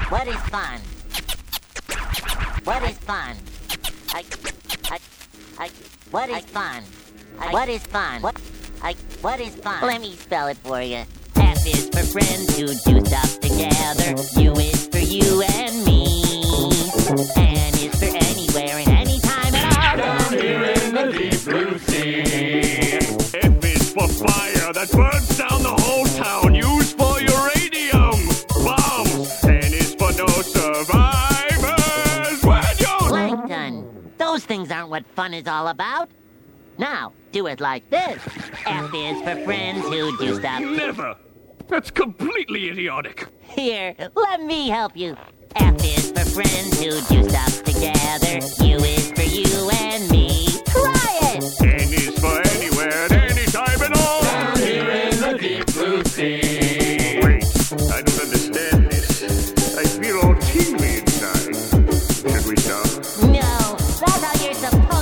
What is fun? What is fun? What is fun? What is fun? What is fun? Let me spell it for you. F is for friends who do stuff together. U is for you and me. N is for anywhere and anytime at all. Down here in the deep blue sea. F is for fire that burns down the whole town. Use for uranium bombs. N is for no survivors. When you... Plankton. Those things aren't what fun is all about. Now, do it like this. F is for friends who do stuff. Never. That's completely idiotic. Here, let me help you. F is for friends who do stuff together. U is for you and me. Try it! N is for anywhere at any time at all. Down here in the deep blue sea. Wait, I don't understand this. I feel all tingly inside. Should we stop? No, that's how you're supposed